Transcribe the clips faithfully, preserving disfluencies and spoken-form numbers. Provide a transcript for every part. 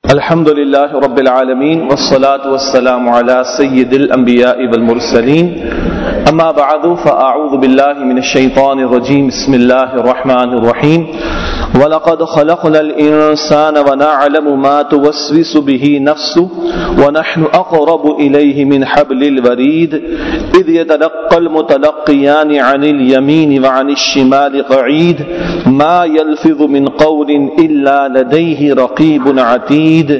الحمد لله رب العالمين والصلاة والسلام على سيد الأنبياء والمرسلين أما بعد فأعوذ بالله من الشيطان الرجيم بسم الله الرحمن الرحيم وَلَقَدْ خَلَقْنَا الْإِنسَانَ وَنَعْلَمُ مَا تُوَسْوِسُ بِهِ نَفْسُهُ وَنَحْنُ أَقْرَبُ إِلَيْهِ مِنْ حَبْلِ الْوَرِيدِ إِذْ يَتَلَقَّى الْمُتَلَقِّيَانِ عَنِ الْيَمِينِ وَعَنِ الشِّمَالِ قَعِيدٌ مَا يَلْفِظُ مِنْ قَوْلٍ إِلَّا لَدَيْهِ رَقِيبٌ عَتِيدٌ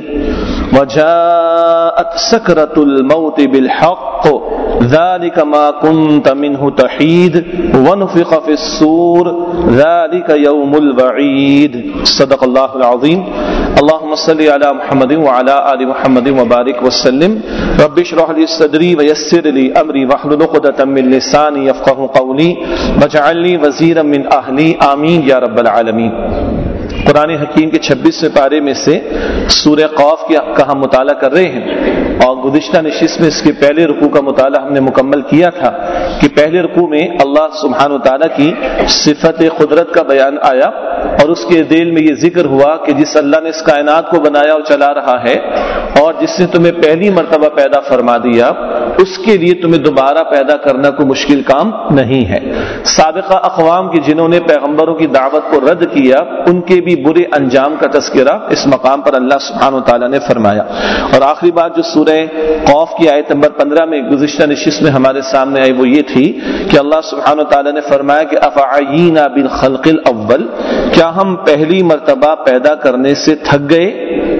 وَجَاءَتْ سَكْرَةُ الْمَوْتِ بِالْحَقِّ ذَلِكَ مَا كُنْتَ مِنْهُ تَحِيدُ وَنُفِخَ فِي الصُّورِ ذَلِكَ يَوْمُ الْوَعِيدِ صدق اللہ العظیم اللهم صل علی محمد وعلی آل محمد وبارک وسلم رب اشرح لي صدری ويسر لي امری واحلل عقدۃ من لسانی یفقهوا قولی واجعل لي وزیرا من اہلی آمین یا رب العالمین۔ قرآن حکیم کے چھبیسویں پارے میں سے سورہ قاف کا ہم مطالعہ کر رہے ہیں، اور گزشتہ نشست میں اس کے پہلے رکوع کا مطالعہ ہم نے مکمل کیا تھا کہ پہلے رکوع میں اللہ سبحانہ و تعالیٰ کی صفت قدرت کا بیان آیا، اور اس کے ذیل میں یہ ذکر ہوا کہ جس اللہ نے اس کائنات کو بنایا اور چلا رہا ہے، اور جس نے تمہیں پہلی مرتبہ پیدا فرما دیا، اس کے لیے تمہیں دوبارہ پیدا کرنا کوئی مشکل کام نہیں ہے۔ سابقہ اقوام کی جنہوں نے پیغمبروں کی دعوت کو رد کیا، ان کے بھی برے انجام کا تذکرہ اس مقام پر اللہ سبحانہ و تعالیٰ نے فرمایا۔ اور آخری بات جو سورہ قاف کی آیت نمبر پندرہ میں گزشتہ نشست میں ہمارے سامنے آئی وہ یہ تھی کہ اللہ سبحانہ و تعالیٰ نے فرمایا کہ افعینا بالخلق الاول، کیا ہم پہلی مرتبہ پیدا کرنے سے تھک گئے؟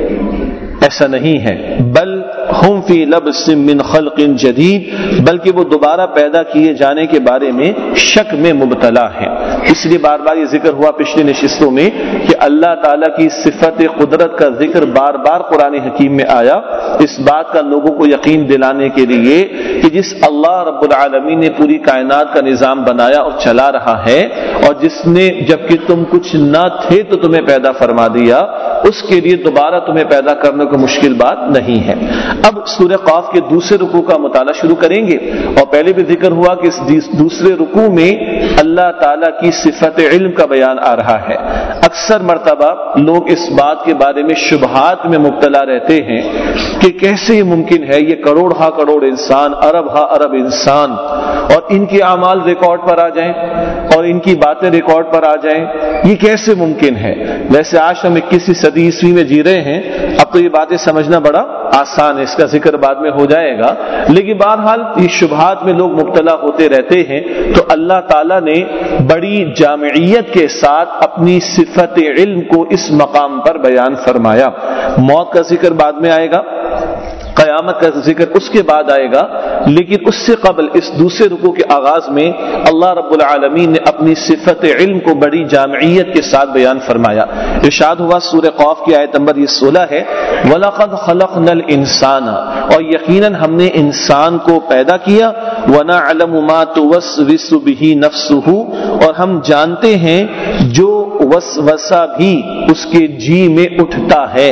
ایسا نہیں ہے، بل ہم فی لبس من خلق جدید، بلکہ وہ دوبارہ پیدا کیے جانے کے بارے میں شک میں مبتلا ہیں۔ اس لیے بار بار یہ ذکر ہوا پچھلی نشستوں میں کہ اللہ تعالیٰ کی صفت قدرت کا ذکر بار بار قرآن حکیم میں آیا، اس بات کا لوگوں کو یقین دلانے کے لیے کہ جس اللہ رب العالمین نے پوری کائنات کا نظام بنایا اور چلا رہا ہے، اور جس نے جبکہ تم کچھ نہ تھے تو تمہیں پیدا فرما دیا، اس کے لیے دوبارہ تمہیں پیدا کرنے کو مشکل بات نہیں ہے۔ اب سورہ قاف کے دوسرے رکوع کا مطالعہ شروع کریں گے، اور پہلے بھی ذکر ہوا کہ اس دوسرے رکوع میں اللہ تعالیٰ کی صفت علم کا بیان آ رہا ہے۔ اکثر مرتبہ لوگ اس بات کے بارے میں شبہات میں مبتلا رہتے ہیں کہ کیسے یہ ممکن ہے، یہ کروڑ ہا کروڑ انسان، ارب ہا ارب انسان، اور ان کے اعمال ریکارڈ پر آ جائیں اور ان کی باتیں ریکارڈ پر آ جائیں، یہ کیسے ممکن ہے؟ ویسے آج ہم اکیسویں صدی عیسوی میں جی رہے ہیں، اب تو یہ باتیں سمجھنا بڑا آسان ہے، اس کا ذکر بعد میں ہو جائے گا، لیکن بہرحال یہ شبہات میں لوگ مبتلا ہوتے رہتے ہیں۔ تو اللہ تعالیٰ نے بڑی جامعیت کے ساتھ اپنی صفت علم کو اس مقام پر بیان فرمایا۔ موت کا ذکر بعد میں آئے گا، قیامت کا ذکر اس کے بعد آئے گا، لیکن اس سے قبل اس دوسرے رکوع کے آغاز میں اللہ رب العالمین نے اپنی صفت علم کو بڑی جامعیت کے ساتھ بیان فرمایا۔ ارشاد ہوا سورہ قاف کی آیت نمبر یہ سولہ ہے، وَلَقَدْ خَلَقْنَا الْإِنسَانَ، اور یقیناً ہم نے انسان کو پیدا کیا، وَنَعْلَمُ مَا تُوَسْوِسُ بِهِ نَفْسُهُ، اور ہم جانتے ہیں جو وسوسہ بھی اس کے جی میں اٹھتا ہے،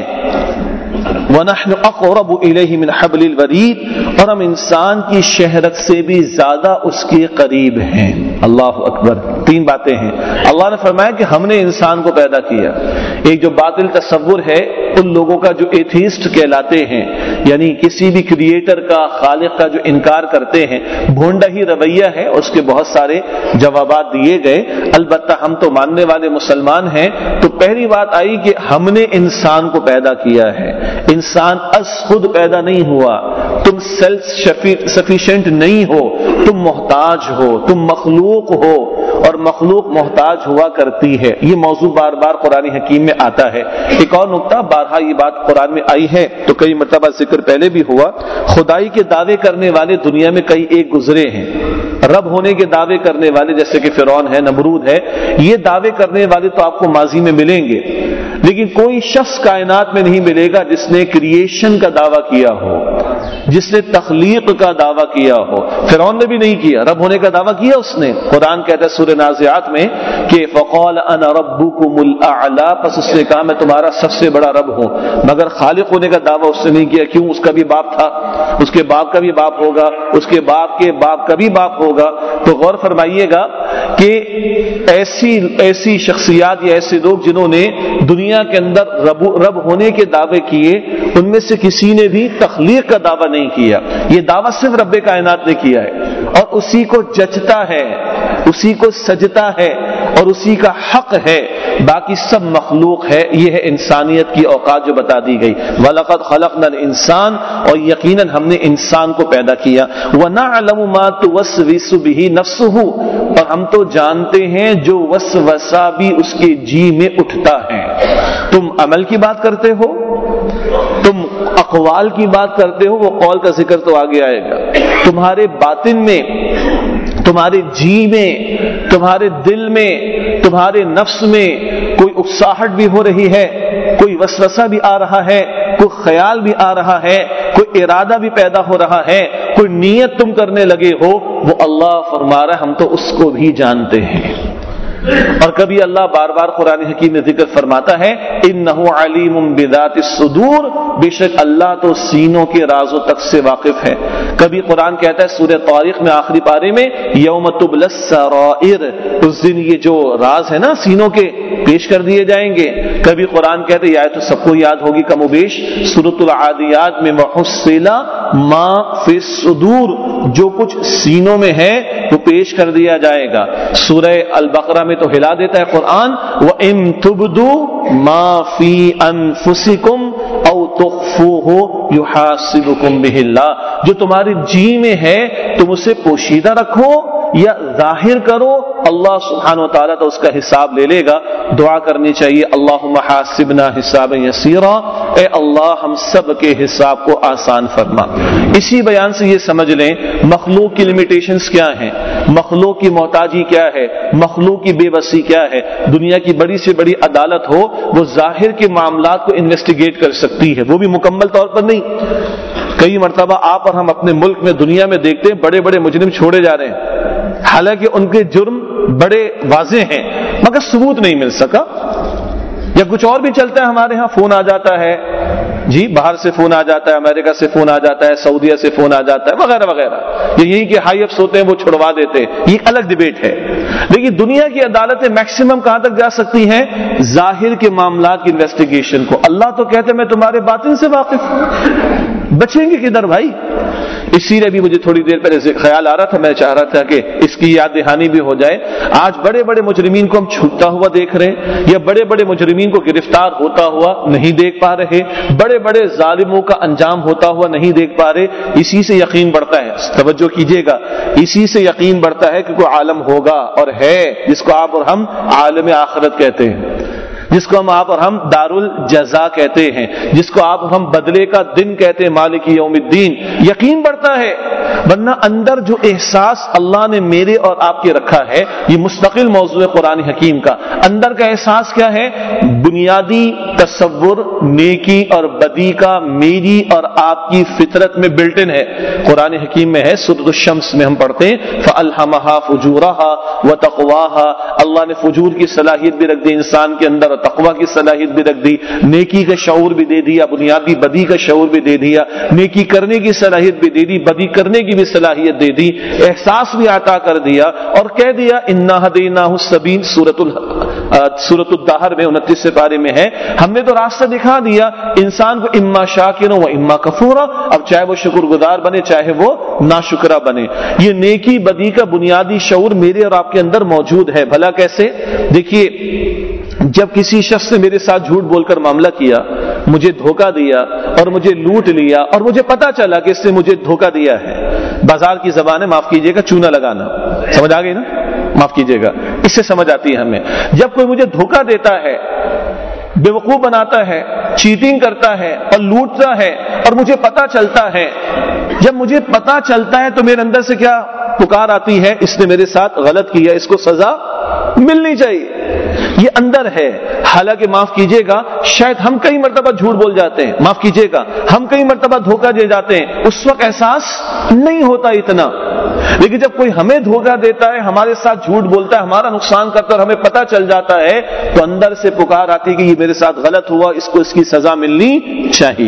وَنَحْنُ أَقْرَبُ إِلَيْهِ مِنْ حَبْلِ الْوَرِيدِ، اور ہم انسان کی شہرت سے بھی زیادہ اس کے قریب ہیں۔ اللہ اکبر، تین باتیں ہیں۔ اللہ نے فرمایا کہ ہم نے انسان کو پیدا کیا۔ ایک جو باطل تصور ہے ان لوگوں کا جو ایتھیسٹ کہلاتے ہیں، یعنی کسی بھی کریٹر کا، خالق کا جو انکار کرتے ہیں، بھونڈا ہی رویہ ہے، اس کے بہت سارے جوابات دیے گئے۔ البتہ ہم تو ماننے والے مسلمان ہیں، تو پہلی بات آئی کہ ہم نے انسان کو پیدا کیا ہے۔ انسان از خود پیدا نہیں ہوا، تم سیلف سفیشینٹ نہیں ہو، تم محتاج ہو، تم مخلوق ہو، اور مخلوق محتاج ہوا کرتی ہے۔ یہ موضوع بار بار قرآن حکیم میں آتا ہے۔ ایک اور نقطہ، بارہا یہ بات قرآن میں آئی ہے تو کئی مرتبہ ذکر پہلے بھی ہوا، خدائی کے دعوے کرنے والے دنیا میں کئی ایک گزرے ہیں۔ رب ہونے کے دعوے کرنے والے جیسے کہ فرعون ہے، نمرود ہے، یہ دعوے کرنے والے تو آپ کو ماضی میں ملیں گے، لیکن کوئی شخص کائنات میں نہیں ملے گا جس نے کریشن کا دعویٰ کیا ہو، جس نے تخلیق کا دعویٰ کیا ہو۔ فرعون نے بھی نہیں کیا، رب ہونے کا دعویٰ کیا اس نے۔ قرآن کہتا ہے سورہ نازعات میں کہ فقال انا ربکم الاعلی، پس اس نے کہا میں تمہارا سب سے بڑا رب ہوں، مگر خالق ہونے کا دعویٰ اس نے نہیں کیا۔ کیوں؟ اس کا بھی باپ تھا، اس کے باپ کا بھی باپ ہوگا، اس کے باپ کے باپ کا بھی باپ ہوگا۔ تو غور فرمائیے گا کہ ایسی ایسی شخصیات یا ایسے لوگ جنہوں نے دنیا کے اندر رب رب ہونے کے دعوے کیے، ان میں سے کسی نے بھی تخلیق کا دعویٰ نہیں کیا. یہ دعویٰ صرف رب کائنات نے کیا ہے، اور اسی کو جچتا ہے، اسی کو سجتا ہے، اور اسی کا حق ہے. باقی سب مخلوق ہے. یہ ہے انسانیت کی اوقات جو بتا دی گئی. وَلَقَدْ خَلَقْنَا الْإِنسَانَ، اور یقیناً ہم نے انسان کو پیدا کیا. وَنَعْلَمُ مَا تُوَسْوِسُ بِهِ نَفْسُهُ، اور ہم تو جانتے ہیں جو وسوسہ بھی اس کے جی میں اٹھتا ہے. تم عمل کی بات کرتے ہو، تم اقوال کی بات کرتے ہو، وہ قول کا ذکر تو آگے آئے گا. تمہارے باطن میں، تمہارے جی میں، تمہارے دل میں، تمہارے نفس میں کوئی اکساہٹ بھی ہو رہی ہے، کوئی وسوسہ بھی آ رہا ہے، کوئی خیال بھی آ رہا ہے، کوئی ارادہ بھی پیدا ہو رہا ہے، کوئی نیت تم کرنے لگے ہو، وہ اللہ فرما رہا ہے ہم تو اس کو بھی جانتے ہیں. اور کبھی اللہ بار بار قرآن حکیم میں ذکر فرماتا ہے انہ علیم بذات الصدور، بے شک اللہ تو سینوں کے راز و تک سے واقف ہے. کبھی قرآن کہتا ہے سورہ طارق میں آخری پارے میں یوم تبلی السرائر، اس دن یہ جو راز ہے نا سینوں کے پیش کر دیے جائیں گے. کبھی قرآن کہتے ہیں یہ آیت تو سب کو یاد ہوگی کم و بیش، سورۃ العادیات میں وحصل ما فی الصدور، جو کچھ سینوں میں ہے وہ پیش کر دیا جائے گا. سورہ البقرہ میں تو ہلا دیتا ہے قرآن وَإِن تُبْدُوا مَا فِي أَنفُسِكُمْ أَوْ تُخْفُوهُ يُحَاسِبُكُمْ بِهِ اللَّهُ، جو تمہاری جی میں ہے تم اسے پوشیدہ رکھو یا ظاہر کرو، اللہ سبحانہ و تعالیٰ تو اس کا حساب لے لے گا. دعا کرنی چاہیے اللہم حاسبنا حسابا یسیرا، اے اللہ ہم سب کے حساب کو آسان فرما. اسی بیان سے یہ سمجھ لیں مخلوق کی لیمیٹیشنز کیا ہیں، مخلوق کی محتاجی کیا ہے، مخلوق کی بے بسی کیا ہے. دنیا کی بڑی سے بڑی عدالت ہو وہ ظاہر کے معاملات کو انویسٹیگیٹ کر سکتی ہے، وہ بھی مکمل طور پر نہیں. کئی مرتبہ آپ اور ہم اپنے ملک میں دنیا میں دیکھتے ہیں بڑے بڑے مجرم چھوڑے جا رہے ہیں، حالانکہ ان کے جرم بڑے واضح ہیں مگر ثبوت نہیں مل سکا. یا کچھ اور بھی چلتا ہے، ہمارے ہاں فون آ جاتا ہے، جی باہر سے فون آ جاتا ہے، امریکہ سے فون آ جاتا ہے، سعودیہ سے فون آ جاتا ہے وغیرہ وغیرہ. یہ یہی کہ ہائی افس ہوتے ہیں وہ چھڑوا دیتے ہیں، یہ ایک الگ ڈیبیٹ ہے. لیکن دنیا کی عدالتیں میکسیمم کہاں تک جا سکتی ہیں؟ ظاہر کے معاملات کی انویسٹیگیشن کو. اللہ تو کہتے ہیں میں تمہارے باطن سے واقف ہوں، بچیں گے کدھر بھائی؟ اسی لیے بھی مجھے تھوڑی دیر پہلے خیال آ رہا تھا، میں چاہ رہا تھا کہ اس کی یاد دہانی بھی ہو جائے. آج بڑے بڑے مجرمین کو ہم چھوٹتا ہوا دیکھ رہے ہیں، یا بڑے بڑے مجرمین کو گرفتار ہوتا ہوا نہیں دیکھ پا رہے، بڑے بڑے ظالموں کا انجام ہوتا ہوا نہیں دیکھ پا رہے. اسی سے یقین بڑھتا ہے، توجہ کیجئے گا، اسی سے یقین بڑھتا ہے کہ کوئی عالم ہوگا اور ہے جس کو آپ اور ہم عالم آخرت کہتے ہیں، جس کو ہم آپ اور ہم دار الجزا کہتے ہیں، جس کو آپ اور ہم بدلے کا دن کہتے ہیں، مالک یوم الدین. یقین بڑھتا ہے، ورنہ اندر جو احساس اللہ نے میرے اور آپ کے رکھا ہے، یہ مستقل موضوع ہے قرآن حکیم کا. اندر کا احساس کیا ہے؟ بنیادی تصور نیکی اور بدی کا میری اور آپ کی فطرت میں بلٹ ان ہے. قرآن حکیم میں ہے، سورۃ الشمس میں ہم پڑھتے ہیں فَأَلْهَمَهَا فُجُورَهَا وَتَقْوَاهَا، اللہ نے فجور کی صلاحیت بھی رکھ دی انسان کے اندر، تقوی کی صلاحیت بھی رکھ دی، نیکی کا شعور بھی دے دیا، بنیادی بدی کا شعور بھی دے دیا، نیکی کرنے کی صلاحیت بھی دے دی، بدی کرنے کی بھی صلاحیت دے دی، احساس بھی عطا کر دیا، اور کہہ دیا انا ہدیناہ السبیل. سورۃ سورۃ الدہر میں انتیس سے پارے میں ہے، ہم نے تو راستہ دکھا دیا انسان کو، اما شاکرا و اما کفورا، اب چاہے وہ شکر گزار بنے چاہے وہ ناشکرا بنے. یہ نیکی بدی کا بنیادی شعور میرے اور آپ کے اندر موجود ہے. بھلا کیسے؟ دیکھیے جب کسی شخص نے میرے ساتھ جھوٹ بول کر معاملہ کیا، مجھے دھوکہ دیا اور مجھے لوٹ لیا، اور مجھے پتا چلا کہ اس نے مجھے دھوکہ دیا ہے، بازار کی زبان ہے معاف کیجیے گا چونا لگانا، سمجھ آ گئی نا؟ معاف کیجیے گا، اس سے سمجھ آتی ہے ہمیں. جب کوئی مجھے دھوکہ دیتا ہے، بیوقوف بناتا ہے، چیٹنگ کرتا ہے اور لوٹتا ہے، اور مجھے پتا چلتا ہے، جب مجھے پتا چلتا ہے تو میرے اندر سے کیا پکار آتی ہے؟ اس نے میرے ساتھ غلط کیا، اس کو سزا ملنی چاہیے. یہ اندر ہے. حالانکہ معاف کیجیے گا شاید ہم کئی مرتبہ جھوٹ بول جاتے ہیں، معاف کیجیے گا ہم کئی مرتبہ دھوکہ دے جاتے ہیں، اس وقت احساس نہیں ہوتا اتنا. لیکن جب کوئی ہمیں دھوکہ دیتا ہے، ہمارے ساتھ جھوٹ بولتا ہے، ہمارا نقصان کرتا ہے اور ہمیں پتہ چل جاتا ہے، تو اندر سے پکار آتی کہ یہ میرے ساتھ غلط ہوا، اس کو اس کی سزا ملنی چاہیے.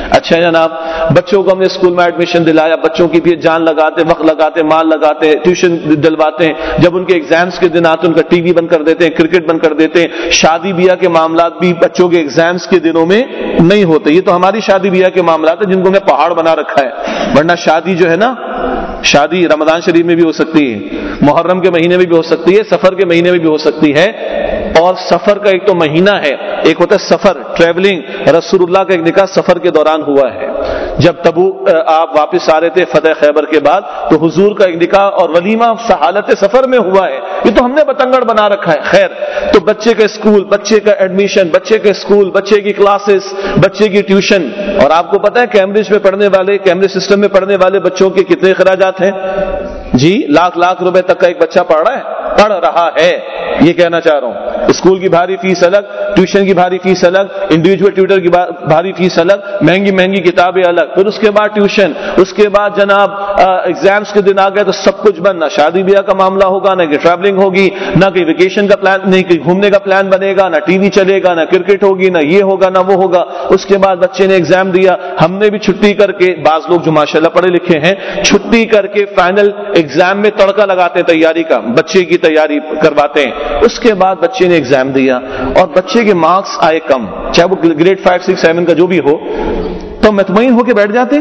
اچھا جناب، بچوں کو ہم نے اسکول میں ایڈمیشن دلایا، بچوں کی بھی جان لگاتے، وقت لگاتے، مال لگاتے، ٹیوشن دلواتے ہیں، جب ان کے ایگزامز کے دن آتے ان کا ٹی وی بند کر دیتے ہیں، کرکٹ بند کر دیتے ہیں۔ شادی بیاہ کے معاملات بھی بچوں کے ایگزامز کے دنوں میں نہیں ہوتے۔ یہ تو ہماری شادی بیاہ کے معاملات ہیں جن کو ہم نے پہاڑ بنا رکھا ہے، ورنہ شادی جو ہے نا، شادی رمضان شریف میں بھی ہو سکتی ہے، محرم کے مہینے میں بھی ہو سکتی ہے، سفر کے مہینے میں بھی ہو سکتی ہے۔ اور سفر کا ایک تو مہینہ ہے، ایک ہوتا ہے سفر، ٹریولنگ۔ رسول اللہ کا ایک نکاح سفر کے دوران ہوا ہے، جب تبوک آپ واپس آ رہے تھے فتح خیبر کے بعد، تو حضور کا ایک نکاح اور ولیمہ حالت سفر میں ہوا ہے۔ یہ تو ہم نے بتنگڑ بنا رکھا ہے۔ خیر، تو بچے کا اسکول، بچے کا ایڈمیشن، بچے کے اسکول، بچے کی کلاسز، بچے کی ٹیوشن، اور آپ کو پتا ہے کیمبرج میں پڑھنے والے، کیمبرج سسٹم میں پڑھنے والے بچوں کے کتنے اخراجات ہیں؟ جی لاکھ لاکھ روپے تک کا ایک بچہ پڑھ رہا ہے، پڑھ رہا ہے، یہ کہنا چاہ رہا ہوں۔ اسکول کی بھاری فیس الگ، ٹیوشن کی بھاری فیس الگ، انڈیویجول ٹیوٹر کی بھاری فیس الگ، مہنگی مہنگی کتابیں الگ، پھر اس کے بعد ٹیوشن، اس کے بعد جناب ایگزامز کے دن آ گئے تو سب کچھ بند، نہ شادی بیاہ کا معاملہ ہوگا، نہ کہ ٹریولنگ ہوگی، نہ کہ ویکیشن کا پلان، نہیں کہ گھومنے کا پلان بنے گا، نہ ٹی وی چلے گا، نہ کرکٹ ہوگی، نہ یہ ہوگا نہ وہ ہوگا۔ اس کے بعد بچے نے ایگزام دیا، ہم نے بھی چھٹی کر کے، بعض لوگ جو ماشاءاللہ پڑھے لکھے ہیں چھٹی کر کے فائنل ایگزام میں تڑکا لگاتے ہیں تیاری کا، بچے کی تیاری کرواتے ہیں۔ اس کے بعد بچے نے ایگزام دیا اور بچے کے مارکس آئے کم، چاہے وہ گریڈ فائیو سکس سیون کا جو بھی ہو، تو مطمئن ہو کے بیٹھ جاتے؟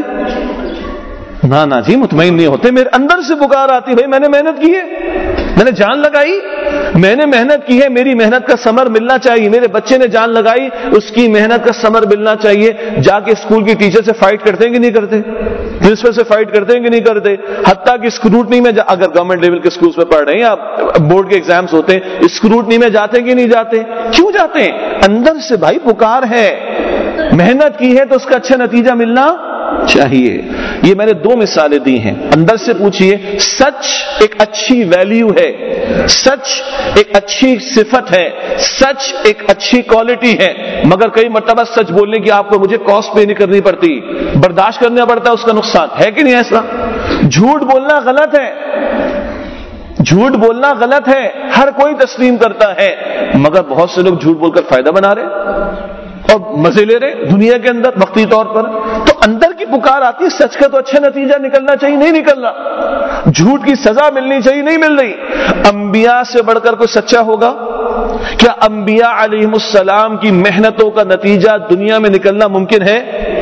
نہ نہ جی، مطمئن نہیں ہوتے۔ میرے اندر سے پکار آتی، بھائی میں نے محنت کی ہے، میں نے جان لگائی، میں نے محنت کی ہے، میری محنت کا ثمر ملنا چاہیے۔ میرے بچے نے جان لگائی، اس کی محنت کا ثمر ملنا چاہیے۔ جا کے اسکول کی ٹیچر سے فائٹ کرتے ہیں کہ نہیں کرتے؟ پرنسپل سے فائٹ کرتے ہیں کہ نہیں کرتے؟ حتیٰ کہ اسکروٹنی میں، اگر گورنمنٹ لیول کے اسکولز میں پڑھ رہے ہیں یا بورڈ کے ایگزامز ہوتے ہیں، اسکروٹنی میں جاتے کہ نہیں جاتے؟ کیوں جاتے ہیں؟ اندر سے بھائی پکار ہے، محنت کی ہے تو اس کا اچھا نتیجہ ملنا چاہیے۔ یہ میں نے دو مثالیں دی ہیں۔ اندر سے پوچھئے، سچ ایک اچھی ویلیو ہے، سچ ایک اچھی صفت ہے، سچ ایک اچھی کوالٹی ہے، مگر کئی مرتبہ سچ بولنے کی آپ کو مجھے کاسٹ پے نہیں کرنی پڑتی، برداشت کرنا پڑتا ہے اس کا نقصان، ہے کہ نہیں ایسا؟ جھوٹ بولنا غلط ہے، جھوٹ بولنا غلط ہے، ہر کوئی تسلیم کرتا ہے، مگر بہت سے لوگ جھوٹ بول کر فائدہ بنا رہے اور مزے لے رہے دنیا کے اندر وقتی طور پر۔ تو اندر کی پکار آتی ہے، سچ کا تو اچھا نتیجہ نکلنا چاہیے، نہیں نکل رہا، جھوٹ کی سزا ملنی چاہیے، نہیں مل رہی۔ انبیاء سے بڑھ کر کوئی سچا ہوگا؟ کیا انبیاء علیہم السلام کی محنتوں کا نتیجہ دنیا میں نکلنا ممکن ہے؟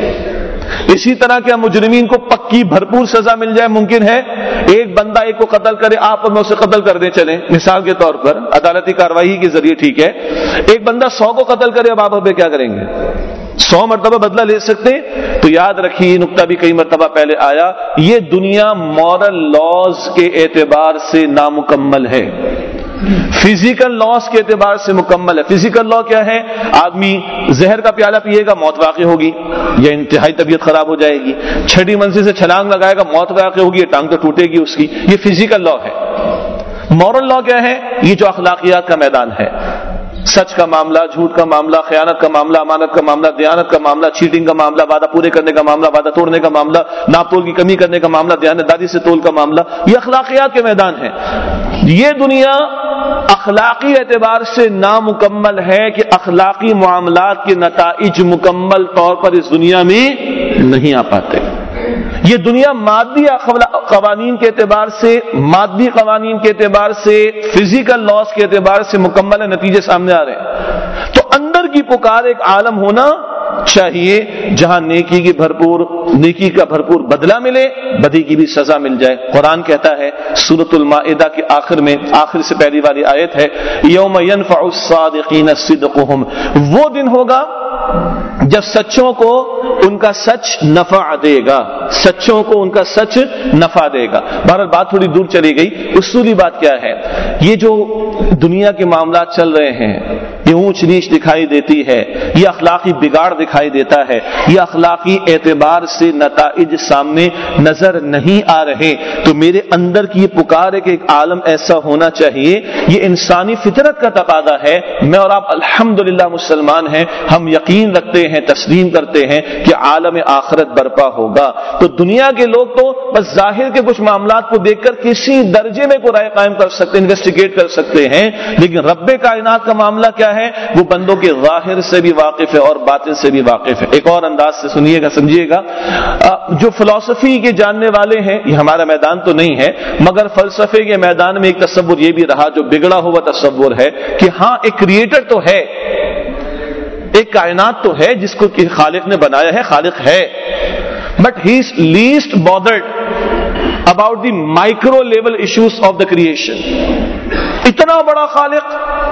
اسی طرح کیا مجرمین کو پکی بھرپور سزا مل جائے ممکن ہے؟ ایک بندہ ایک کو قتل کرے، آپ اور میں اسے قتل کر دیں، چلیں مثال کے طور پر عدالتی کارروائی کے ذریعے، ٹھیک ہے، ایک بندہ سو کو قتل کرے، اب آپ ہمیں کیا کریں گے؟ سو مرتبہ بدلہ لے سکتے ہیں؟ تو یاد رکھیے، یہ نقطہ بھی کئی مرتبہ پہلے آیا، یہ دنیا مورل لاز کے اعتبار سے نامکمل ہے، فزیکل لاز کے اعتبار سے مکمل ہے۔ فزیکل لا کیا ہے؟ آدمی زہر کا پیالہ پیے گا، موت واقع ہوگی یا انتہائی طبیعت خراب ہو جائے گی، چھٹی منزل سے چھلانگ لگائے گا، موت واقع ہوگی یا ٹانگ تو ٹوٹے گی اس کی، یہ فزیکل لا ہے۔ مورل لا کیا ہے؟ یہ جو اخلاقیات کا میدان ہے، سچ کا معاملہ، جھوٹ کا معاملہ، خیانت کا معاملہ، امانت کا معاملہ، دیانت کا معاملہ، چیٹنگ کا معاملہ، وعدہ پورے کرنے کا معاملہ، وعدہ توڑنے کا معاملہ، ناپ تول کی کمی کرنے کا معاملہ، دیانتداری سے تول کا معاملہ، یہ اخلاقیات کے میدان ہے۔ یہ دنیا اخلاقی اعتبار سے نامکمل ہے کہ اخلاقی معاملات کے نتائج مکمل طور پر اس دنیا میں نہیں آ پاتے۔ یہ دنیا مادی قوانین کے اعتبار سے، مادی قوانین کے اعتبار سے، فزیکل لاز کے اعتبار سے مکمل ہے، نتیجے سامنے آ رہے ہیں۔ تو اندر کی پکار ایک عالم ہونا چاہیے جہاں نیکی کی بھرپور نیکی کا بھرپور بدلہ ملے، بدی کی بھی سزا مل جائے۔ قرآن کہتا ہے سورۃ المائدہ کے آخر میں، آخر سے پہلی والی آیت ہے، یوم ینفع الصادقین صدقہم، وہ دن ہوگا جب سچوں کو ان کا سچ نفع دے گا، سچوں کو ان کا سچ نفع دے گا۔ بہرحال بات تھوڑی دور چلی گئی، اصولی بات کیا ہے؟ یہ جو دنیا کے معاملات چل رہے ہیں، یہ اونچ نیچ دکھائی دیتی ہے، یہ اخلاقی بگاڑ دکھائی دیتا ہے، یہ اخلاقی اعتبار سے نتائج سامنے نظر نہیں آ رہے، تو میرے اندر کی یہ پکار ہے کہ ایک عالم ایسا ہونا چاہیے، یہ انسانی فطرت کا تقاضا ہے۔ میں اور آپ الحمدللہ مسلمان ہیں، ہم یقین رکھتے ہیں، تسلیم کرتے ہیں کہ عالم آخرت برپا ہوگا، تو دنیا کے لوگ تو بس ظاہر کے کچھ معاملات کو دیکھ کر کسی درجے میں کوئی رائے قائم کر سکتے، انویسٹیگیٹ کر سکتے ہیں، لیکن رب کائنات کا معاملہ کیا ہے؟ وہ بندوں کے ظاہر سے بھی واقف ہے اور باطن سے بھی واقف ہے۔ ایک اور انداز سے سنیے گا، سمجھیے گا۔ جو فلسفی کے جاننے والے ہیں، یہ ہمارا میدان تو نہیں ہے، مگر فلسفے کے میدان میں ایک تصور یہ بھی رہا جو بگڑا ہوا تصور ہے کہ ہاں ایک کریٹر تو ہے، ایک کائنات تو ہے جس کو خالق نے بنایا ہے، خالق ہے، but he is least bothered about the micro level issues of the creation. اتنا بڑا خالق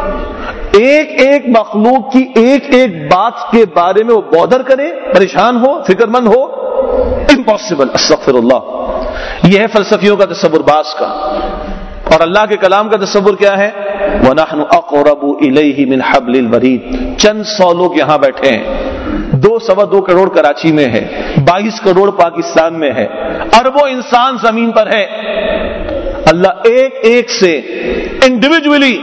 ایک ایک مخلوق کی ایک ایک بات کے بارے میں وہ بودر کرے، پریشان ہو، فکر مند ہو، امپاسبل، استغفر اللہ۔ یہ ہے فلسفیوں کا تصور باز کا۔ اور اللہ کے کلام کا تصور کیا ہے؟ وَنَحْنُ أَقْرَبُ إِلَيْهِ مِنْ حَبْلِ الْوَرِيدِ۔ چند سو لوگ یہاں بیٹھے ہیں، دو سوا دو کروڑ کراچی میں ہے، بائیس کروڑ پاکستان میں ہے، اربوں انسان زمین پر ہے۔ اللہ ایک ایک سے انڈیویجولی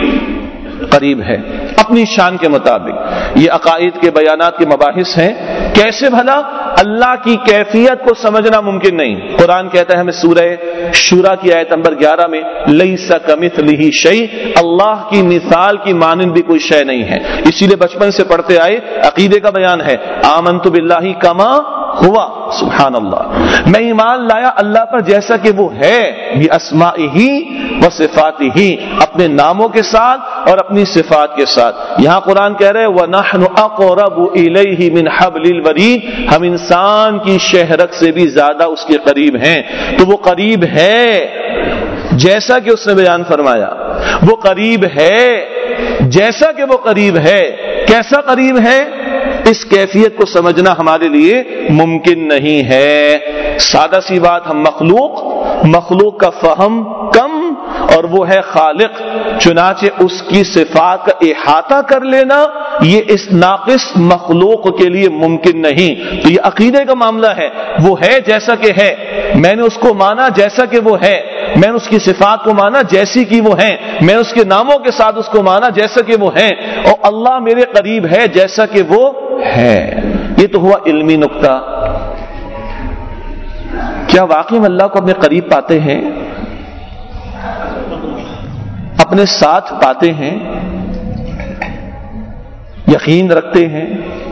قریب ہے اپنی شان کے مطابق۔ یہ عقائد کے بیانات کے مباحث ہیں۔ کیسے بھلا؟ اللہ کی کیفیت کو سمجھنا ممکن نہیں۔ قرآن کہتا ہے ہمیں سورہ شورا کی آیت نمبر گیارہ میں، لیس کمثلہ شیء، اللہ کی مثال کی مانند بھی کوئی شے نہیں ہے۔ اسی لیے بچپن سے پڑھتے آئے عقیدے کا بیان ہے، آمنت باللہ کما ہوا، سبحان اللہ، میں ایمان لایا اللہ پر جیسا کہ وہ ہے، باسمائہ و صفاتہ، اپنے ناموں کے ساتھ اور اپنی صفات کے ساتھ۔ یہاں قرآن کہہ رہے وَنَحْنُ أَقْرَبُ إِلَيْهِ مِنْ حَبْلِ الْوَرِيدِ، ہم انسان کی شہرک سے بھی زیادہ اس کے قریب ہیں۔ تو وہ قریب ہے جیسا کہ اس نے بیان فرمایا، وہ قریب ہے جیسا کہ وہ قریب ہے۔ کیسا قریب ہے؟ اس کیفیت کو سمجھنا ہمارے لیے ممکن نہیں ہے۔ سادہ سی بات، ہم مخلوق مخلوق کا فہم کم اور وہ ہے خالق، چنانچہ اس کی صفات کا احاطہ کر لینا یہ اس ناقص مخلوق کے لیے ممکن نہیں۔ تو یہ عقیدے کا معاملہ ہے، وہ ہے جیسا کہ ہے، میں نے اس کو مانا جیسا کہ وہ ہے، میں نے اس کی صفات کو مانا جیسی کہ وہ ہیں، میں اس کے ناموں کے ساتھ اس کو مانا جیسا کہ وہ ہیں، اور اللہ میرے قریب ہے جیسا کہ وہ ہے۔ یہ تو ہوا علمی نقطہ۔ کیا واقعی ہم اللہ کو اپنے قریب پاتے ہیں، اپنے ساتھ پاتے ہیں، یقین رکھتے ہیں؟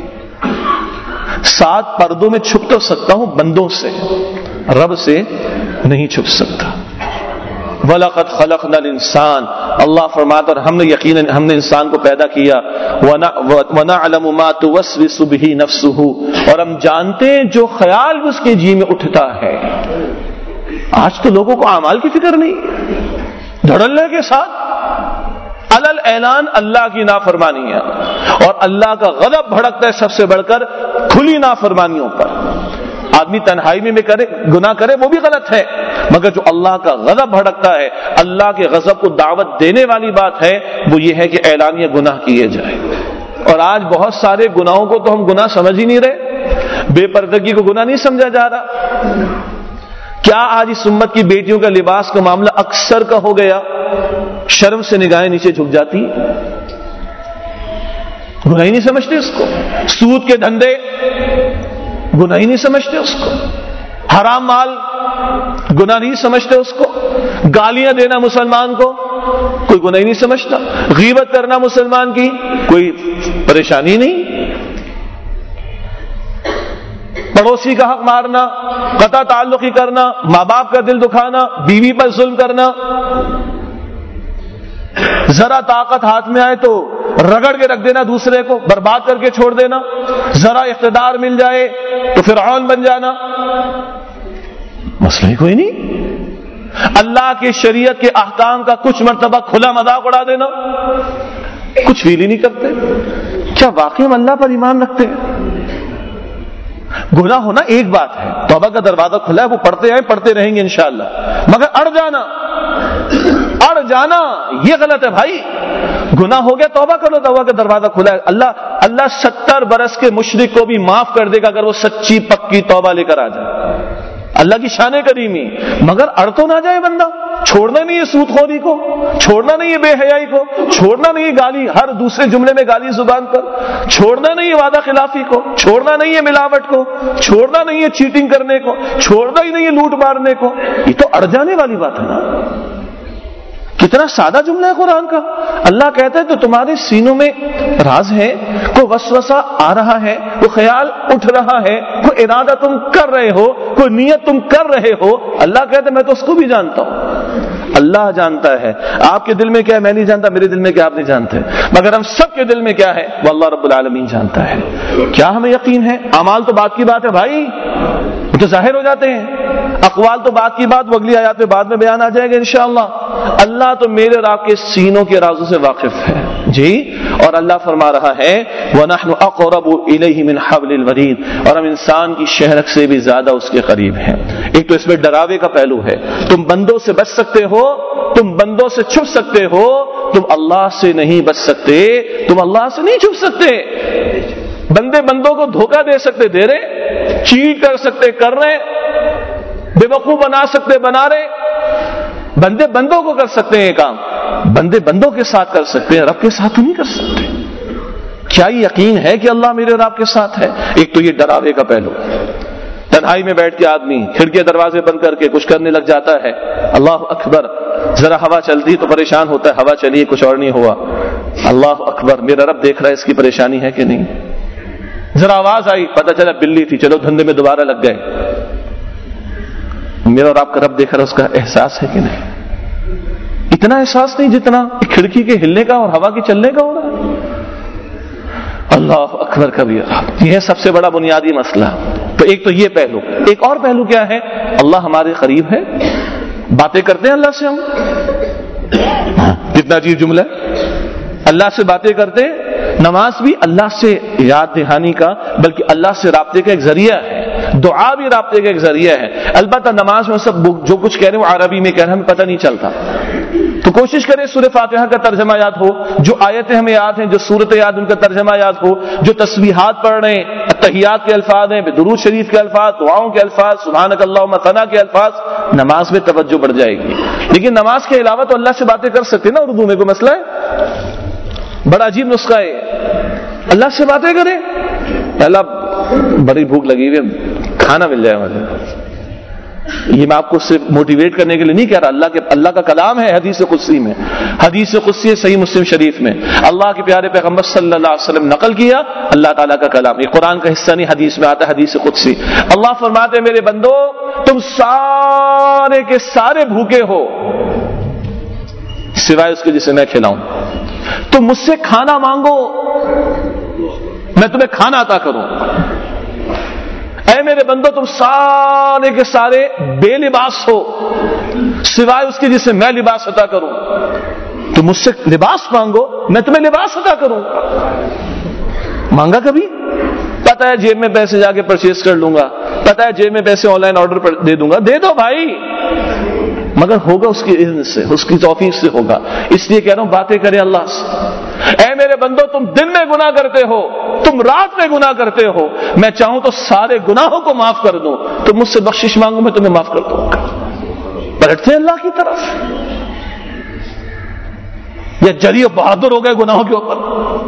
ساتھ پردوں میں چھپ تو سکتا ہوں بندوں سے، رب سے نہیں چھپ سکتا۔ وَلَقَدْ خَلَقْنَا الْإِنسَانَ، اللہ فرماتا اور ہم نے یقیناً ہم نے انسان کو پیدا کیا، وَنَعْلَمُ مَا تُوَسْوِسُ بِهِ نَفْسُهُ، اور ہم جانتے ہیں جو خیال اس کے جی میں اٹھتا ہے۔ آج تو لوگوں کو اعمال کی فکر نہیں، دھڑلے کے ساتھ علل اعلان اللہ کی نافرمانیاں، اور اللہ کا غضب بھڑکتا ہے سب سے بڑھ کر کھلی نافرمانیوں پر۔ آدمی تنہائی میں بھی کرے گناہ کرے وہ بھی غلط ہے، مگر جو اللہ کا غضب بھڑکتا ہے، اللہ کے غضب کو دعوت دینے والی بات ہے، وہ یہ ہے کہ اعلانیہ گناہ کیے جائیں۔ اور آج بہت سارے گناہوں کو تو ہم گناہ سمجھ ہی نہیں رہے، بے پردگی کو گناہ نہیں سمجھا جا رہا۔ کیا آج اس امت کی بیٹیوں کا لباس کا معاملہ اکثر کا ہو گیا، شرم سے نگاہیں نیچے جھک جاتی، گناہ ہی نہیں سمجھتے اس کو۔ سود کے دھندے، گناہ ہی نہیں سمجھتے اس کو۔ حرام مال، گناہ نہیں سمجھتے اس کو۔ گالیاں دینا مسلمان کو، کوئی گناہ ہی نہیں سمجھتا۔ غیبت کرنا مسلمان کی، کوئی پریشانی نہیں۔ پڑوسی کا حق مارنا، قطع تعلقی کرنا، ماں باپ کا دل دکھانا، بیوی پر ظلم کرنا، ذرا طاقت ہاتھ میں آئے تو رگڑ کے رکھ دینا، دوسرے کو برباد کر کے چھوڑ دینا، ذرا اقتدار مل جائے تو فرعون بن جانا، مسئلہ ہی کوئی نہیں۔ اللہ کی شریعت کے احکام کا کچھ مرتبہ کھلا مذاق اڑا دینا، کچھ فیل ہی نہیں کرتے۔ کیا واقعی ہم اللہ پر ایمان رکھتے ہیں؟ گناہ ہونا ایک بات ہے، توبہ کا دروازہ کھلا ہے، وہ پڑھتے ہیں پڑھتے رہیں گے انشاءاللہ، مگر اڑ جانا اڑ جانا یہ غلط ہے بھائی۔ گناہ ہو گیا توبہ کرو، توبہ کا دروازہ کھلا ہے۔ اللہ اللہ ستر برس کے مشرک کو بھی معاف کر دے گا اگر وہ سچی پکی توبہ لے کر آ جائے۔ اللہ کی شان کریمی. مگر اڑ تو نہ جائے بندہ. چھوڑنا نہیں ہے سود خوری کو, چھوڑنا نہیں ہے بے حیائی کو, چھوڑنا نہیں ہے گالی ہر دوسرے جملے میں گالی زبان پر, چھوڑنا نہیں ہے وعدہ خلافی کو, چھوڑنا نہیں ہے ملاوٹ کو, چھوڑنا نہیں ہے چیٹنگ کرنے کو, چھوڑنا ہی نہیں ہے لوٹ مارنے کو. یہ تو اڑ جانے والی بات ہے نا. کتنا سادہ جملہ ہے قرآن کا. اللہ کہتا ہے تو تمہارے سینوں میں راز ہے, کوئی وسوسہ آ رہا ہے, کوئی خیال اٹھ رہا ہے, کوئی ارادہ تم کر رہے ہو, کوئی نیت تم کر رہے ہو. اللہ کہتا ہے میں تو اس کو بھی جانتا ہوں. اللہ جانتا ہے آپ کے دل میں کیا ہے, میں نہیں جانتا, میرے دل میں کیا آپ نہیں جانتے, مگر ہم سب کے دل میں کیا ہے وہ اللہ رب العالمین جانتا ہے. کیا ہمیں یقین ہے؟ اعمال تو بات کی بات ہے بھائی, وہ تو ظاہر ہو جاتے ہیں. اقوال تو بات کی بات, وہ اگلی آیات میں بعد میں بیان آ جائے گا انشاءاللہ. اللہ تو میرے اور آپ کے سینوں کے رازوں سے واقف ہے جی. اور اللہ فرما رہا ہے وَنَحْنُ أَقْرَبُ إِلَيْهِ مِنْ حَبْلِ الْوَرِيدِ, اور ہم انسان کی شہرک سے بھی زیادہ اس کے قریب ہیں. ایک تو اس میں ڈراوے کا پہلو ہے, تم بندوں سے بچ سکتے ہو, تم بندوں سے چھپ سکتے ہو, تم اللہ سے نہیں بچ سکتے, تم اللہ سے نہیں چھپ سکتے. بندے بندوں کو دھوکہ دے سکتے دے رہے, چیٹ کر سکتے کر رہے, بے وقوف بنا سکتے بنا رہے. بندے بندوں کو کر سکتے ہیں یہ کام, بندے بندوں کے ساتھ کر سکتے ہیں, رب کے ساتھ تو نہیں کر سکتے. کیا یہ یقین ہے کہ اللہ میرے اور آپ کے ساتھ ہے؟ ایک تو یہ ڈراوے کا پہلو. تنہائی میں بیٹھ کے آدمی کھڑکیاں دروازے بند کر کے کچھ کرنے لگ جاتا ہے, اللہ اکبر, ذرا ہوا چلتی تو پریشان ہوتا ہے, ہوا چلی کچھ اور نہیں ہوا, اللہ اکبر, میرا رب دیکھ رہا ہے اس کی پریشانی ہے کہ نہیں. ذرا آواز آئی, پتہ چلا بلی تھی, چلو دھندے میں دوبارہ لگ گئے. میرا اور آپ کا رب دیکھ رہا ہے, اس کا احساس ہے کہ نہیں؟ اتنا احساس نہیں جتنا کھڑکی کے ہلنے کا اور ہوا کے چلنے کا ہو رہا ہے. اللہ اکبر کبیرہ. یہ ہے سب سے بڑا بنیادی مسئلہ. تو ایک تو یہ پہلو. ایک اور پہلو کیا ہے؟ اللہ ہمارے قریب ہے, باتیں کرتے ہیں اللہ سے ہم. کتنا عجیب جملہ ہے, اللہ سے باتیں کرتے ہیں. نماز بھی اللہ سے یاد دہانی کا بلکہ اللہ سے رابطے کا ایک ذریعہ ہے, دعا بھی رابطے کا ایک ذریعہ ہے. البتہ نماز میں سب جو کچھ کہہ رہے ہیں وہ عربی میں کہہ رہے ہیں, ہمیں پتہ نہیں چلتا, تو کوشش کریں سورہ فاتحہ کا ترجمہ یاد ہو, جو آیتیں ہمیں یاد ہیں, جو سورتیں یاد ان کا ترجمہ یاد ہو, جو تسبیحات پڑھ رہے ہیں, تحیات کے الفاظ ہیں, درود شریف کے الفاظ, دعاؤں کے الفاظ, سبحانک اللہم ثنا کے الفاظ, نماز میں توجہ بڑھ جائے گی. لیکن نماز کے علاوہ تو اللہ سے باتیں کر سکتے ہیں نا, اردو میں کوئی مسئلہ ہے؟ بڑا عجیب نسخہ ہے, اللہ سے باتیں کریں. اللہ بڑی بھوک لگی ہوئی ہے, کھانا مل جائے مجھے. یہ میں آپ کو صرف موٹیویٹ کرنے کے لیے نہیں کہہ رہا, اللہ کے اللہ کا کلام ہے حدیث قدسی میں. حدیث قدسی صحیح مسلم شریف میں اللہ کے پیارے پیغمبر صلی اللہ علیہ وسلم نقل کیا اللہ تعالیٰ کا کلام. یہ قرآن کا حصہ نہیں, حدیث میں آتا ہے حدیث قدسی. اللہ فرماتے ہیں میرے بندو تم سارے کے سارے بھوکے ہو سوائے اس کے جسے میں کھلاؤں. تم مجھ سے کھانا مانگو, میں تمہیں کھانا عطا کروں. اے میرے بندو تم سارے کے سارے بے لباس ہو سوائے اس کے جسے میں لباس عطا کروں. تم مجھ سے لباس مانگو, میں تمہیں لباس عطا کروں. مانگا کبھی؟ پتہ ہے جیب میں پیسے جا کے پرچیز کر لوں گا, پتہ ہے جیب میں پیسے آن لائن آرڈر دے دوں گا, دے دو بھائی, مگر ہوگا اس کی اذن سے, اس کی توفیق سے ہوگا. اس لیے کہہ رہا ہوں باتیں کریں اللہ سے. اے میرے بندو تم دن میں گناہ کرتے ہو, تم رات میں گناہ کرتے ہو, میں چاہوں تو سارے گناہوں کو معاف کر دوں, تم مجھ سے بخشش مانگو میں تمہیں معاف کر دوں گا. پلٹتے اللہ کی طرف یا جری و بہادر ہو گئے گناہوں کے اوپر؟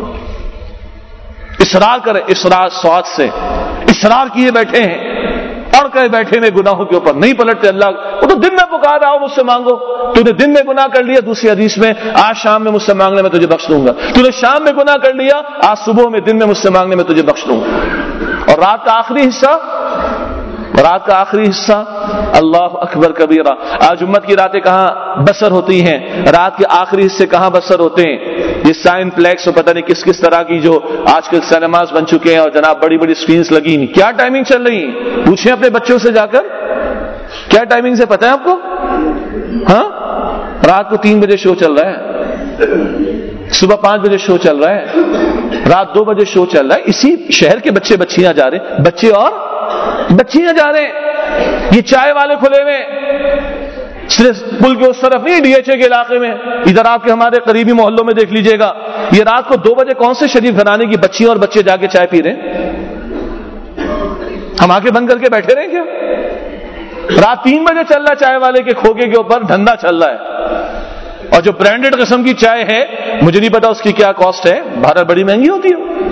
اصرار کرے, اصرار سواد سے اصرار کیے بیٹھے ہیں, اور کہے بیٹھے میں گناہوں کے اوپر نہیں پلٹتے. اللہ وہ تو دن میں پکار رہا ہو مجھ سے مانگو, تو نے دن میں گناہ کر لیا, دوسری حدیث میں آج شام میں مجھ سے مانگنے میں تجھے بخش دوں گا. تو نے شام میں گناہ کر لیا, آج صبح میں دن میں مجھ سے مانگنے میں تجھے بخش دوں گا. اور رات کا آخری حصہ, رات کا آخری حصہ اللہ اکبر کبیرہ. آج امت کی راتیں کہاں بسر ہوتی ہیں, رات کے آخری حصے کہاں بسر ہوتے ہیں. یہ سائن پلیکس اور پتہ نہیں کس کس طرح کی جو آج کل سینماز بن چکے ہیں, اور جناب بڑی بڑی سکرینز لگی ہیں. کیا ٹائمنگ چل رہی ہیں؟ پوچھیں اپنے بچوں سے جا کر, کیا ٹائمنگ سے پتہ ہے آپ کو؟ ہاں, رات کو تین بجے شو چل رہا ہے, صبح پانچ بجے شو چل رہا ہے, رات دو بجے شو چل رہا ہے. اسی شہر کے بچے بچیاں جا رہے ہیں, بچے اور بچیاں جا رہے ہیں. یہ چائے والے کھلے ہوئے صرف پل کے اس طرف نہیں, ڈی ایچ اے کے علاقے میں, ادھر آپ کے ہمارے قریبی محلوں میں دیکھ لیجئے گا. یہ رات کو دو بجے کون سے شریف گھرانے کی بچیاں اور بچے جا کے چائے پی رہے ہیں؟ ہم آ کے بند کر کے بیٹھے رہے کیا؟ رات تین بجے چل رہا ہے چائے والے کے کھوکے کے اوپر دھندا چل رہا ہے، اور جو برانڈڈ قسم کی چائے ہے مجھے نہیں پتا اس کی کیا کاسٹ ہے، بھارت بڑی مہنگی ہوتی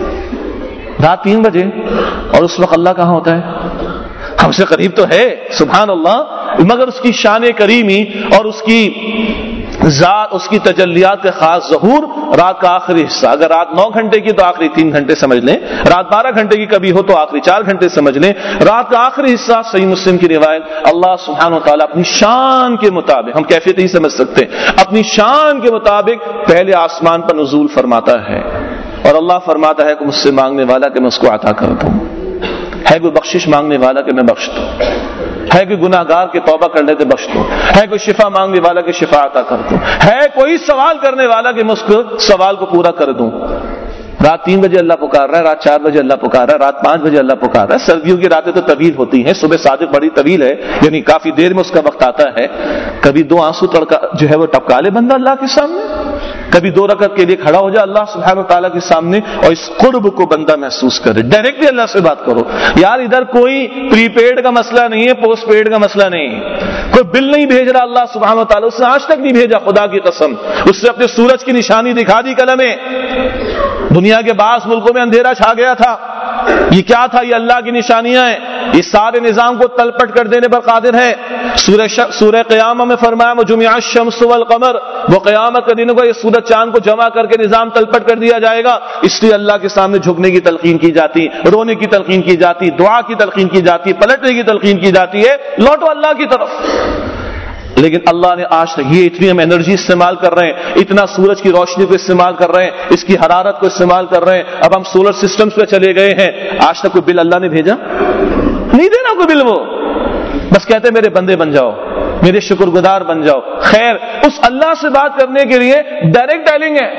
ہے رات تین بجے، اور اس وقت اللہ کہاں ہوتا ہے؟ ہم سے قریب تو ہے سبحان اللہ، مگر اس کی شان کریمی اور اس کی ذات، اس کی تجلیات کا خاص ظہور رات کا آخری حصہ، اگر رات نو گھنٹے کی تو آخری تین گھنٹے سمجھ لیں، رات بارہ گھنٹے کی کبھی ہو تو آخری چار گھنٹے سمجھ لیں، رات کا آخری حصہ صحیح مسلم کی روایت، اللہ سبحانہ و تعالیٰ اپنی شان کے مطابق، ہم کیفیت نہیں سمجھ سکتے، اپنی شان کے مطابق پہلے آسمان پر نزول فرماتا ہے، اور اللہ فرماتا ہے کہ مجھ سے مانگنے والا کہ میں اس کو عطا کر دوں، ہے کوئی بخشش مانگنے والا کہ میں بخش دوں، ہے کوئی گناہ گار کے توبہ کرنے سے بخش دوں، ہے کوئی شفا مانگنے والا کہ شفا عطا کر دوں، ہے کوئی سوال کرنے والا کہ میں اس کو سوال کو پورا کر دوں۔ رات تین بجے اللہ پکار رہا ہے، رات چار بجے اللہ پکار رہا ہے، رات پانچ بجے اللہ پکار رہا ہے۔ سردیوں کی راتیں تو طویل ہوتی ہیں، صبح صادق بڑی طویل ہے، یعنی کافی دیر میں اس کا وقت آتا ہے، کبھی دو آنسو تڑکا جو ہے وہ ٹپکا لے بندہ اللہ کے سامنے، کبھی دو رکعت کے لیے کھڑا ہو جائے اللہ سبحانہ و تعالیٰ کے سامنے، اور اس قرب کو بندہ محسوس کرے، ڈائریکٹلی اللہ سے بات کرو یار، ادھر کوئی پری پیڈ کا مسئلہ نہیں ہے، پوسٹ پیڈ کا مسئلہ نہیں ہے، کوئی بل نہیں بھیج رہا اللہ سبحانہ و تعالیٰ، اس نے آج تک نہیں بھیجا، خدا کی قسم، اس سے اپنے سورج کی نشانی دکھا دی قلمیں، دنیا کے بعض ملکوں میں اندھیرا چھا گیا تھا، یہ کیا تھا؟ یہ اللہ کی نشانیاں ہیں، یہ سارے نظام کو تلپٹ کر دینے پر قادر ہے۔ سورہ ش... سورہ قیامہ میں فرمایا وجمع الشمس والقمر، وہ قیامت کے دنوں کو یہ سورج چاند کو جمع کر کے نظام تلپٹ کر دیا جائے گا، اس لیے اللہ کے سامنے جھکنے کی تلقین کی جاتی، رونے کی تلقین کی جاتی، دعا کی تلقین کی جاتی، پلٹنے کی تلقین کی جاتی ہے، لوٹو اللہ کی طرف۔ لیکن اللہ نے آج تک یہ اتنی ہم انرجی استعمال کر رہے ہیں، اتنا سورج کی روشنی کو استعمال کر رہے ہیں، اس کی حرارت کو استعمال کر رہے ہیں، اب ہم سولر سسٹمز پہ چلے گئے ہیں، آج تک کوئی بل اللہ نے بھیجا نہیں، دینا کوئی بل، وہ بس کہتے ہیں میرے بندے بن جاؤ، میرے شکر گزار بن جاؤ۔ خیر، اس اللہ سے بات کرنے کے لیے ڈائریکٹ ڈائلنگ ہے،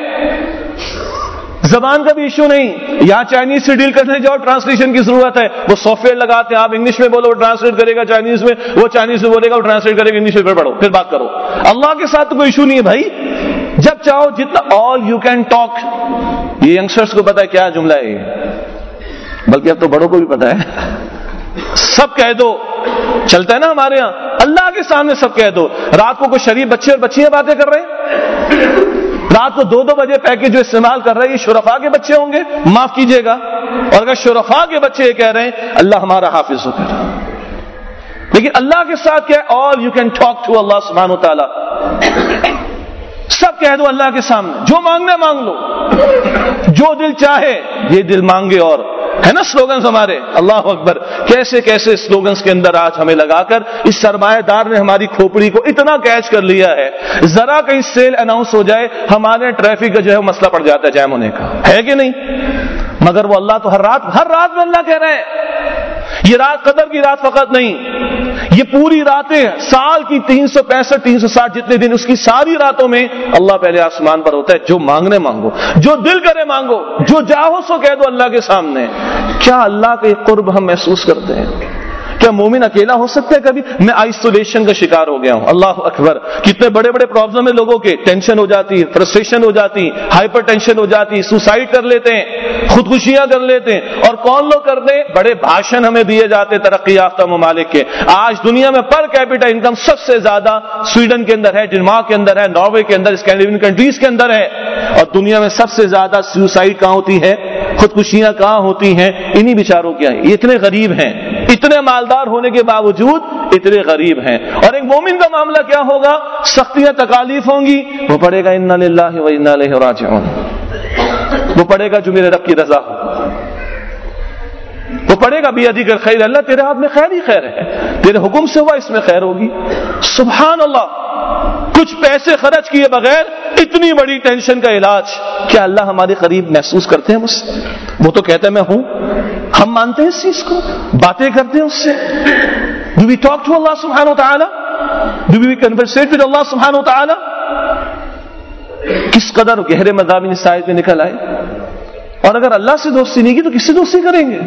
زبان کا بھی ایشو نہیں، یہاں چائنیز سے ڈیل کرنے جاؤ ٹرانسلیشن کی ضرورت ہے، وہ سافٹ ویئر لگاتے ہیں، آپ انگلش میں بولو وہ ٹرانسلیٹ کرے گا چائنیز میں، وہ چائنیز میں بولے گا وہ ٹرانسلیٹ کرے گا انگلش میں، پھر پڑھو پھر بات کرو۔ اللہ کے ساتھ تو کوئی ایشو نہیں ہے بھائی، جب چاہو جتنا، آل یو کین ٹاک، یہ ینگسٹرز کو پتا ہے کیا جملہ ہے یہ، بلکہ اب تو بڑوں کو بھی پتا ہے، سب کہہ دو، چلتا ہے نا ہمارے ہاں، اللہ کے سامنے سب کہہ دو۔ رات کو کوئی شریف بچے اور بچیاں باتیں کر رہے ہیں، رات کو دو دو بجے پیکج جو استعمال کر رہے ہیں، یہ شرفاء کے بچے ہوں گے، معاف کیجئے گا، اور اگر شرفاء کے بچے یہ کہہ رہے ہیں اللہ ہمارا حافظ ہو کر، لیکن اللہ کے ساتھ کیا ہے؟ All you can talk to اللہ سبحانہ و تعالی، سب کہہ دو اللہ کے سامنے، جو مانگنا مانگ لو، جو دل چاہے یہ دل مانگے، اور ہے نا سلوگنز ہمارے، اللہ اکبر، کیسے کیسے سلوگنز کے اندر آج ہمیں لگا کر اس سرمایہ دار نے ہماری کھوپڑی کو اتنا کیچ کر لیا ہے، ذرا کہیں سیل اناؤنس ہو جائے ہمارے ٹریفک کا جو ہے مسئلہ پڑ جاتا ہے جام ہونے کا، ہے کہ نہیں؟ مگر وہ اللہ تو ہر رات ہر رات میں اللہ کہہ رہے ہیں، یہ رات قدر کی رات فقط نہیں، یہ پوری راتیں، سال کی تین سو پینسٹھ تین سو ساٹھ جتنے دن، اس کی ساری راتوں میں اللہ پہلے آسمان پر ہوتا ہے، جو مانگنے مانگو، جو دل کرے مانگو، جو چاہو سو کہہ دو اللہ کے سامنے۔ کیا اللہ کا یہ قرب ہم محسوس کرتے ہیں؟ کیا مومن اکیلا ہو سکتا ہے کبھی؟ میں آئسولیشن کا شکار ہو گیا ہوں، اللہ اکبر، کتنے بڑے بڑے پرابلم ہیں لوگوں کے، ٹینشن ہو جاتی ہے، فرسٹریشن ہو جاتی، ہائپر ٹینشن ہو جاتی، سوسائڈ کر لیتے ہیں، خودکشیاں کر لیتے ہیں، اور کون لوگ کرتے ہیں؟ بڑے بھاشن ہمیں دیے جاتے ترقی یافتہ ممالک کے، آج دنیا میں پر کیپٹا انکم سب سے زیادہ سویڈن کے اندر ہے، ڈنمارک کے اندر ہے، ناروے کے اندر، اسکینڈینیوین کنٹریز کے اندر ہے، اور دنیا میں سب سے زیادہ سوسائڈ کہاں ہوتی ہے، خودکشیاں کہاں ہوتی ہیں؟ انہی بیچاروں کیا ہے، یہ اتنے غریب ہیں، اتنے مالدار ہونے کے باوجود اتنے غریب ہیں۔ اور ایک مومن کا معاملہ کیا ہوگا؟ سختیاں تکالیف ہوں گی، وہ پڑھے گا انا للہ و انا الیہ راجعون، وہ پڑھے گا جو میرے رب کی رضا ہو، وہ پڑھے گا بیدک الخیر، اللہ تیرے ہاتھ میں خیر ہی خیر ہے، تیرے حکم سے ہوا اس میں خیر ہوگی۔ سبحان اللہ، کچھ پیسے خرچ کیے بغیر اتنی بڑی ٹینشن کا علاج، کیا اللہ ہمارے قریب محسوس کرتے ہیں مجھ سے؟ وہ تو کہتا ہے میں ہوں، ہم مانتے ہیں اس چیز کو، باتیں کرتے ہیں اس سے۔ Do we talk to Allah subhanahu wa ta'ala? Do we conversate with Allah subhanahu wa ta'ala? کس قدر گہرے مضامین اس آیت میں نکل آئے، اور اگر اللہ سے دوستی نہیں کی تو کس سے دوستی کریں گے؟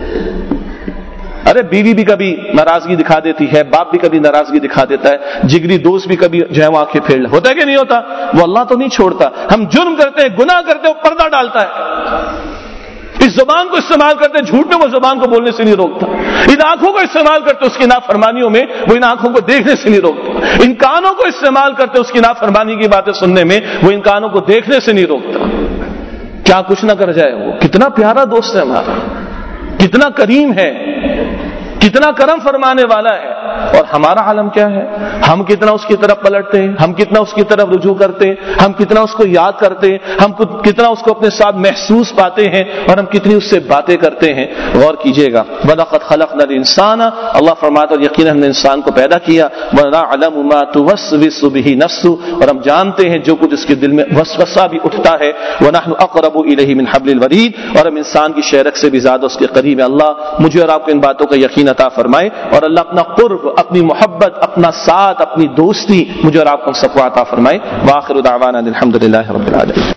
ارے بیوی بھی کبھی ناراضگی دکھا دیتی ہے، باپ بھی کبھی ناراضگی دکھا دیتا ہے، جگری دوست بھی کبھی جو ہے وہ آنکھیں پھیر لے، ہوتا ہے کہ نہیں ہوتا؟ وہ اللہ تو نہیں چھوڑتا، ہم جرم کرتے ہیں، گناہ کرتے ہیں، وہ پردہ ڈالتا ہے، اس زبان کو استعمال کرتے جھوٹ میں وہ زبان کو بولنے سے نہیں روکتا. ان آنکھوں کو استعمال کرتے اس کی نافرمانیوں میں وہ ان آنکھوں کو دیکھنے سے نہیں روکتا. ان کانوں کو استعمال کرتے اس کی نافرمانی کی باتیں سننے میں وہ ان کانوں کو دیکھنے سے نہیں روکتا. کیا کچھ نہ کر جائے وہ. کتنا پیارا دوست ہے ہمارا, کتنا کریم ہے, کتنا کرم فرمانے والا ہے. اور ہمارا عالم کیا ہے؟ ہم کتنا اس کی طرف پلٹتے ہیں, ہم کتنا اس کی طرف رجوع کرتے ہیں, ہم کتنا اس کو یاد کرتے ہیں, ہم کتنا اس کو اپنے ساتھ محسوس پاتے ہیں, اور ہم کتنی اس سے باتیں کرتے ہیں. غور کیجئے گا. وَلَقَدْ خَلَقْنَا الْإِنسَانَ, اللہ فرماتا ہے یقیناً ہم نے انسان کو پیدا کیا. وَنَعْلَمُ مَا تُوَسْوِسُ بِهِ نَفْسُهُ, اور ہم جانتے ہیں جو کچھ اس کے دل میں وسوسہ بھی اٹھتا ہے. وَنَحْنُ أَقْرَبُ إِلَيْهِ مِنْ حَبْلِ الْوَرِيدِ, اور ہم انسان کی شہرک سے بھی زیادہ اس کے قریب ہیں. اللہ مجھے اور آپ کو ان باتوں کا یقین عطا فرمائے, اور اللہ اپنا قرب, اپنی محبت, اپنا ساتھ, اپنی دوستی مجھے اور آپ کو سب کو عطا فرمائے. وآخر دعوانا الحمد للہ رب العالمین.